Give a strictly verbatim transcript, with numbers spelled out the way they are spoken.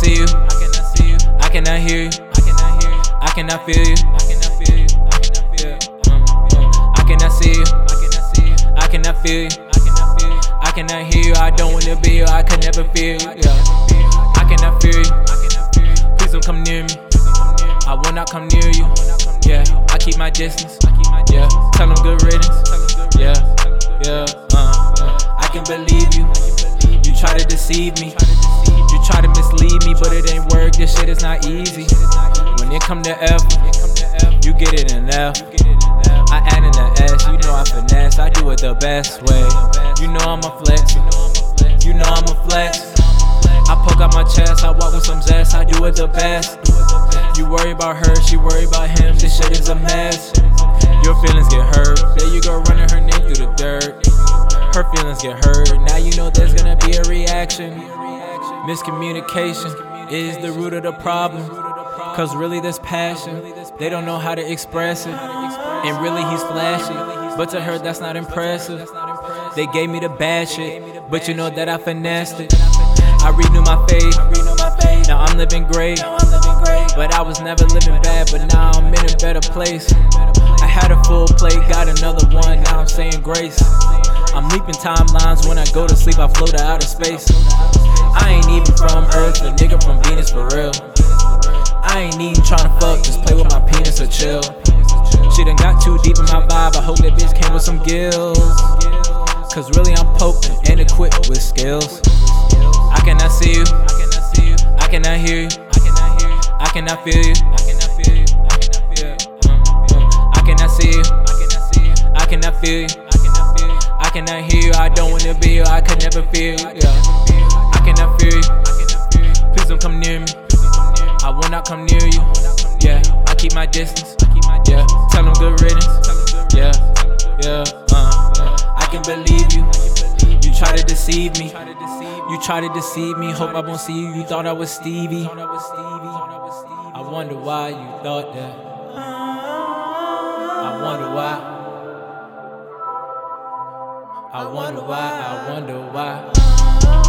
see you. I cannot see you. I cannot hear you. I cannot hear you. I cannot feel you. I cannot feel you. I cannot feel you. Um, um, I cannot see you. I cannot see you. I cannot feel you. I cannot feel you. I cannot hear you. I don't wanna be you. I can never feel you. Yeah. I cannot feel you. I cannot feel you. Please don't come near me. I will not come near you. Yeah. I keep my distance. Yeah. Tell them good riddance. Yeah. Yeah. Uh. I can believe you. You try to deceive me. You try to mislead me, but it ain't work. This shit is not easy. When it come to F, you get it in F. I add in the S. You know I finesse. I do it the best way. You know I'm a flex. You know I'm a flex. I poke out my chest. I walk with some zest. I do it the best. You worry about her, she worry about him. This shit is a mess. Your feelings get hurt. There you go running her name through the dirt. Her feelings get hurt. Now you know there's gonna be a reaction. Miscommunication is the root of the problem. Cause really there's passion. They don't know how to express it. And really he's flashy, but to her that's not impressive. They gave me the bad shit, but you know that I finessed it. I renew my faith. Now I'm living great. But I was never living bad, but now I'm in a better place. I had a full plate, got another one, now I'm saying grace. I'm leaping timelines, when I go to sleep I float to outer space. I ain't even from Earth, a nigga from Venus for real. I ain't even tryna fuck, just play with my penis or chill. She done got too deep in my vibe, I hope that bitch came with some gills. Cause really I'm potent and equipped with skills. I cannot see you, I cannot hear you, I cannot feel you, I cannot feel you, I cannot feel you. Um, um, I cannot see you, I cannot feel you, I cannot hear you. I don't wanna be you, I can never feel you. Yeah. I cannot feel you. Please don't come near me. I will not come near you. Yeah. I keep my distance. Yeah. Tell them good riddance. Yeah. Yeah. Uh. I can believe you. You try to deceive me. You try to deceive me. Hope I won't see you. You thought I was Stevie. I wonder why you thought that. I wonder why. I wonder why, I wonder why.